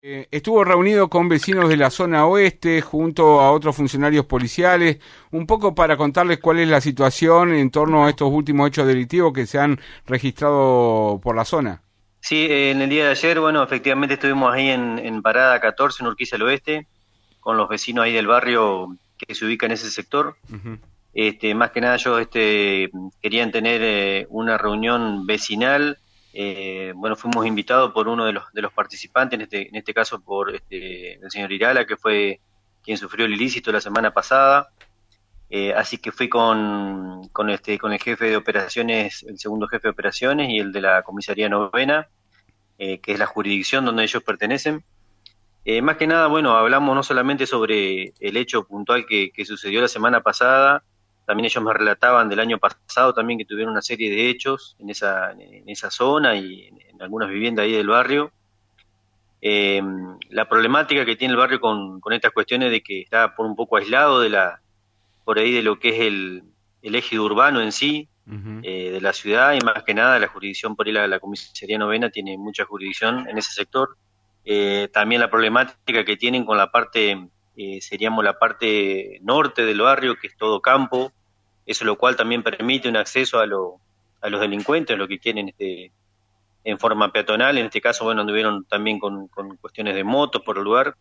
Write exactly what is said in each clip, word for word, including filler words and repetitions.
Eh, estuvo reunido con vecinos de la zona oeste junto a otros funcionarios policiales, un poco para contarles cuál es la situación en torno a estos últimos hechos delictivos que se han registrado por la zona. Sí, eh, en el día de ayer, bueno, efectivamente estuvimos ahí en, en Parada catorce, en Urquiza al Oeste, con los vecinos ahí del barrio que se ubica en ese sector. Uh-huh. Este, más que nada ellos este, querían tener eh, una reunión vecinal. Eh, bueno, fuimos invitados por uno de los de los participantes, en este, en este caso por este, el señor Irala, que fue quien sufrió el ilícito la semana pasada. Eh, así que fui con, con, este, con el jefe de operaciones, el segundo jefe de operaciones y el de la comisaría novena, eh, que es la jurisdicción donde ellos pertenecen. Eh, más que nada, bueno, hablamos no solamente sobre el hecho puntual que, que sucedió la semana pasada, también ellos me relataban del año pasado también que tuvieron una serie de hechos en esa, en esa zona y en, en algunas viviendas ahí del barrio. Eh, la problemática que tiene el barrio con, con estas cuestiones de que está por un poco aislado de la, por ahí de lo que es el, el eje urbano en sí, uh-huh. eh, de la ciudad, y más que nada la jurisdicción, por ahí la, la comisaría novena tiene mucha jurisdicción en ese sector. Eh, también la problemática que tienen con la parte, eh, seríamos la parte norte del barrio, que es todo campo, eso lo cual también permite un acceso a, lo, a los delincuentes, lo que quieren este, en forma peatonal. En este caso, bueno, anduvieron también con, con cuestiones de motos por el lugar,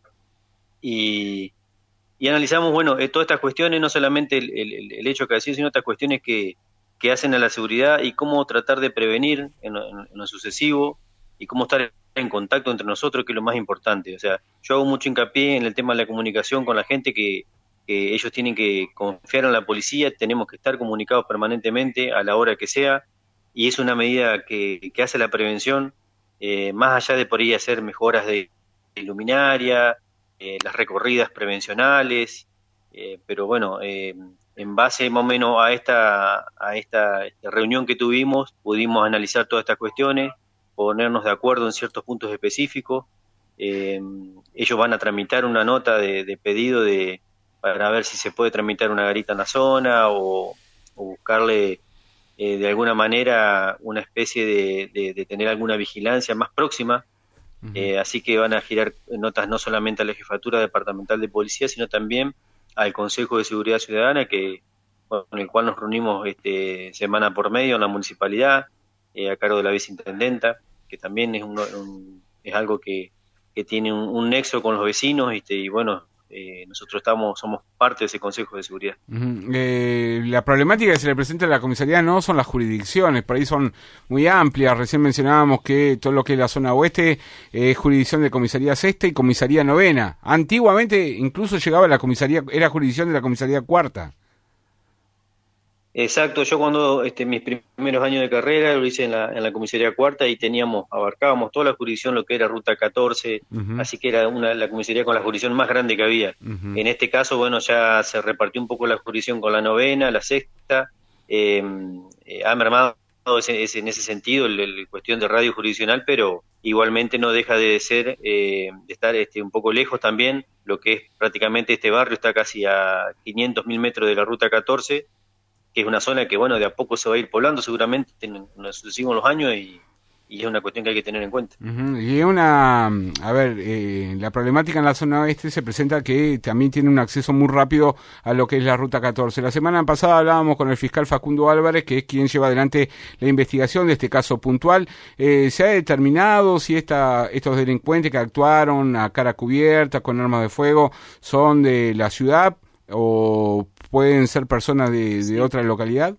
y, y analizamos, bueno, eh, todas estas cuestiones, no solamente el, el, el hecho que hacía, sino estas cuestiones que, que hacen a la seguridad y cómo tratar de prevenir en, en, en lo sucesivo, y cómo estar en contacto entre nosotros, que es lo más importante. O sea, yo hago mucho hincapié en el tema de la comunicación con la gente, que, que ellos tienen que confiar en la policía, tenemos que estar comunicados permanentemente a la hora que sea, y es una medida que, que hace la prevención, eh, más allá de por ahí hacer mejoras de, de luminaria, eh, las recorridas prevencionales, eh, pero bueno, eh, en base más o menos a esta, a esta, esta reunión que tuvimos, pudimos analizar todas estas cuestiones, ponernos de acuerdo en ciertos puntos específicos. Eh, ellos van a tramitar una nota de, de pedido de, para ver si se puede tramitar una garita en la zona, o, o buscarle eh, de alguna manera una especie de, de, de tener alguna vigilancia más próxima. Uh-huh. Eh, así que van a girar notas no solamente a la Jefatura Departamental de Policía, sino también al Consejo de Seguridad Ciudadana, que, bueno, con el cual nos reunimos este, semana por medio en la municipalidad, eh, a cargo de la viceintendenta, que también es, un, un, es algo que, que tiene un, un nexo con los vecinos, este, y bueno, eh, nosotros estamos somos parte de ese Consejo de Seguridad. Uh-huh. Eh, la problemática que se le presenta a la comisaría no son las jurisdicciones, por ahí son muy amplias. Recién mencionábamos que todo lo que es la zona oeste es jurisdicción de comisaría sexta y comisaría novena. Antiguamente incluso llegaba a la comisaría, era jurisdicción de la comisaría cuarta. Exacto, yo cuando este, mis primeros años de carrera lo hice en la, en la comisaría cuarta, y teníamos, abarcábamos toda la jurisdicción, lo que era ruta catorce, uh-huh. Así que era una, la comisaría con la jurisdicción más grande que había. Uh-huh. En este caso, bueno, ya se repartió un poco la jurisdicción con la novena, la sexta, eh, eh, ha mermado ese, ese, en ese sentido el, el cuestión de radio jurisdiccional, pero igualmente no deja de ser, eh, de estar este, un poco lejos también, lo que es prácticamente este barrio está casi a quinientos mil metros de la ruta catorce, que es una zona que, bueno, de a poco se va a ir poblando seguramente en los sucesivos años, y, y es una cuestión que hay que tener en cuenta. Uh-huh. Y una, a ver, eh, la problemática en la zona oeste se presenta que también tiene un acceso muy rápido a lo que es la ruta catorce. La semana pasada hablábamos con el fiscal Facundo Álvarez, que es quien lleva adelante la investigación de este caso puntual. Eh, ¿se ha determinado si esta, estos delincuentes que actuaron a cara cubierta, con armas de fuego, son de la ciudad o pueden ser personas de, de sí. otra localidad?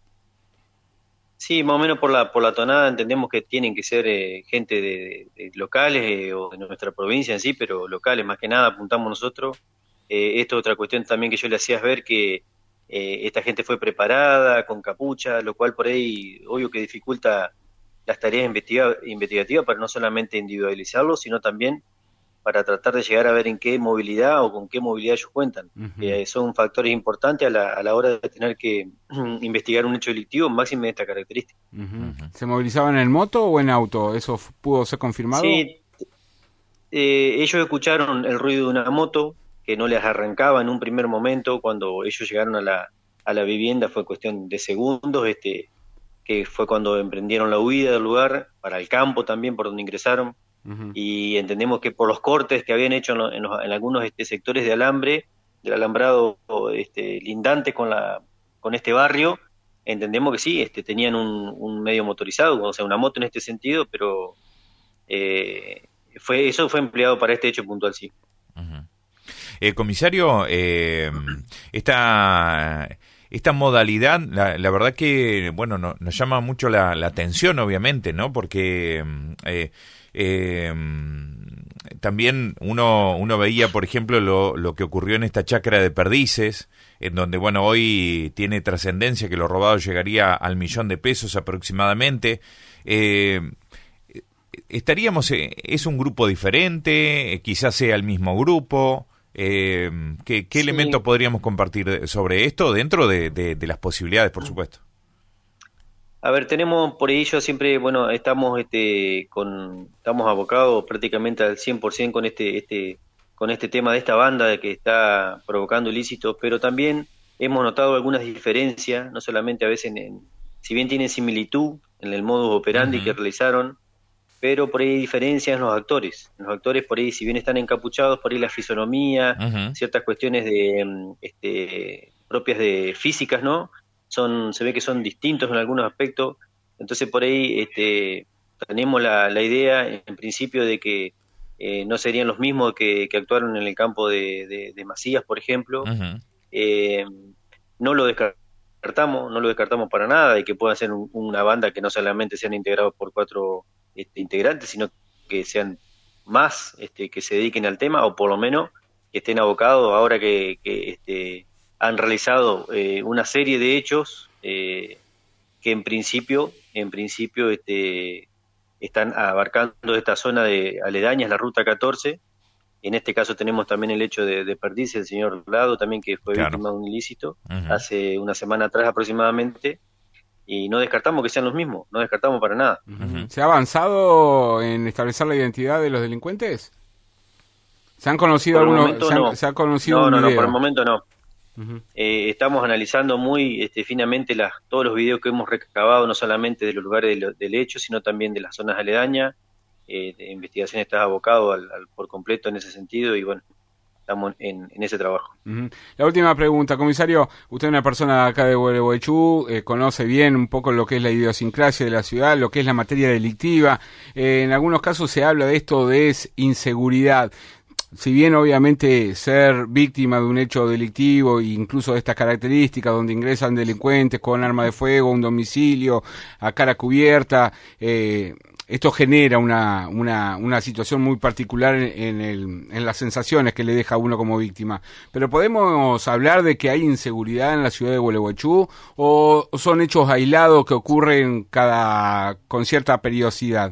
Sí, más o menos por la por la tonada entendemos que tienen que ser eh, gente de, de, de locales eh, o de nuestra provincia en sí, pero locales más que nada apuntamos nosotros. Eh, esto es otra cuestión también que yo le hacía ver, que eh, esta gente fue preparada, con capucha, lo cual por ahí obvio que dificulta las tareas investiga, investigativas, para no solamente individualizarlos, sino también para tratar de llegar a ver en qué movilidad o con qué movilidad ellos cuentan. Uh-huh. Eh, son factores importantes a la, a la hora de tener que investigar un hecho delictivo, máximo de esta característica. Uh-huh. Uh-huh. ¿Se movilizaban en moto o en auto? ¿Eso pudo ser confirmado? Sí, eh, ellos escucharon el ruido de una moto que no les arrancaba en un primer momento. Cuando ellos llegaron a la, a la vivienda fue cuestión de segundos, este, que fue cuando emprendieron la huida del lugar, para el campo también, por donde ingresaron. Uh-huh. Y entendemos que por los cortes que habían hecho en, lo, en, los, en algunos este, sectores de alambre, del alambrado este, lindante con, la, con este barrio, entendemos que sí, este, tenían un, un medio motorizado, o sea, una moto en este sentido, pero eh, fue eso fue empleado para este hecho puntual, sí. Uh-huh. Eh, comisario, eh, esta, esta modalidad, la, la verdad que, bueno, no, nos llama mucho la, la atención, obviamente, ¿no? Porque eh, eh, también uno, uno veía, por ejemplo, lo, lo que ocurrió en esta chacra de Perdices, en donde, bueno, hoy tiene trascendencia que lo robado llegaría al millón de pesos aproximadamente. Eh, estaríamos, es un grupo diferente, quizás sea el mismo grupo. Eh, ¿qué, qué sí. elementos podríamos compartir sobre esto dentro de, de, de las posibilidades, por supuesto? A ver, tenemos por ello siempre, bueno, estamos este con estamos abocados prácticamente al cien por ciento con este este con este tema de esta banda de que está provocando ilícitos, pero también hemos notado algunas diferencias, no solamente a veces en, en si bien tienen similitud en el modus operandi uh-huh. que realizaron, pero por ahí hay diferencias en los actores. En los actores por ahí, si bien están encapuchados, por ahí la fisonomía, uh-huh. ciertas cuestiones de este, propias de físicas, ¿no? Son, se ve que son distintos en algunos aspectos. Entonces por ahí este, tenemos la, la idea, en principio, de que eh, no serían los mismos que, que actuaron en el campo de, de, de Macías, por ejemplo. Uh-huh. Eh, no lo descartamos, no lo descartamos para nada, de que pueda ser un, una banda que no solamente sean integrados por cuatro Este, integrantes, sino que sean más este, que se dediquen al tema, o por lo menos que estén abocados ahora que, que este, han realizado eh, una serie de hechos eh, que en principio en principio este, están abarcando esta zona de aledañas, la ruta catorce. En este caso tenemos también el hecho de, de Perdices, el señor Lado también, que fue claro. víctima de un ilícito uh-huh. hace una semana atrás aproximadamente. Y no descartamos que sean los mismos, no descartamos para nada. Uh-huh. ¿Se ha avanzado en establecer la identidad de los delincuentes? ¿Se han conocido por algunos? El ¿se, han, no. ¿Se ha conocido no, un no, video? no, por el momento no. Uh-huh. Eh, estamos analizando muy este, finamente las, todos los videos que hemos recabado, no solamente de los lugares del, del hecho, sino también de las zonas aledañas. Eh, de investigación está abocado al, al, por completo en ese sentido y bueno, estamos en, en ese trabajo. Uh-huh. La última pregunta, comisario. Usted es una persona acá de Gualeguaychú, eh, conoce bien un poco lo que es la idiosincrasia de la ciudad, lo que es la materia delictiva. Eh, en algunos casos se habla de esto de inseguridad. Si bien obviamente ser víctima de un hecho delictivo, incluso de estas características, donde ingresan delincuentes con arma de fuego, un domicilio, a cara cubierta, eh, esto genera una, una, una situación muy particular en, en, el, en las sensaciones que le deja a uno como víctima. Pero ¿podemos hablar de que hay inseguridad en la ciudad de Gualeguaychú o son hechos aislados que ocurren cada con cierta periodicidad?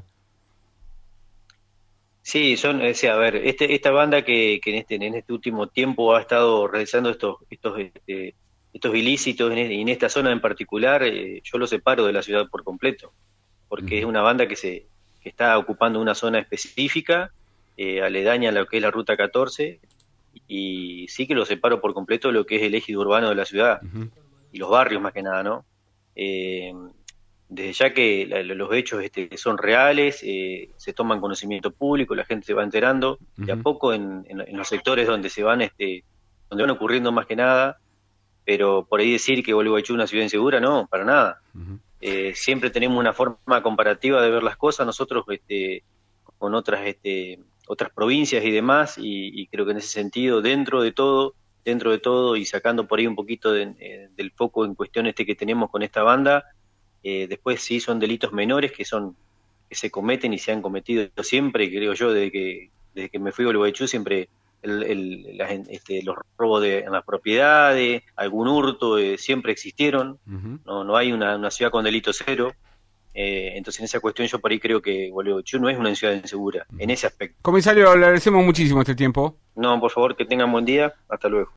Sí, son, o sea, a ver, este, esta banda que, que en este en este último tiempo ha estado realizando estos estos este, estos ilícitos en, en esta zona en particular, eh, yo lo separo de la ciudad por completo, porque uh-huh. es una banda que se que está ocupando una zona específica, eh, aledaña a lo que es la ruta catorce, y sí que lo separo por completo de lo que es el ejido urbano de la ciudad, uh-huh. y los barrios más que nada, ¿no? Eh, desde ya que la, los hechos este, son reales, eh, se toman conocimiento público, la gente se va enterando, uh-huh. de a poco en, en, en los sectores donde se van, este, donde van ocurriendo más que nada, pero por ahí decir que Gualeguaychú es una ciudad insegura, no, para nada. Uh-huh. Eh, siempre tenemos una forma comparativa de ver las cosas nosotros este, con otras este, otras provincias y demás, y, y creo que en ese sentido, dentro de todo, dentro de todo y sacando por ahí un poquito de, eh, del foco en cuestión este que tenemos con esta banda, eh, después sí son delitos menores que son que se cometen y se han cometido siempre, creo yo, desde que desde que me fui a Gualeguaychú siempre el, el, la, este, los robos de, en las propiedades, algún hurto, eh, siempre existieron, uh-huh. no no hay una, una ciudad con delito cero, eh, entonces en esa cuestión yo por ahí creo que Gualeguaychú no es una ciudad insegura, uh-huh. en ese aspecto. Comisario, le agradecemos muchísimo este tiempo. No, por favor, que tengan buen día, hasta luego.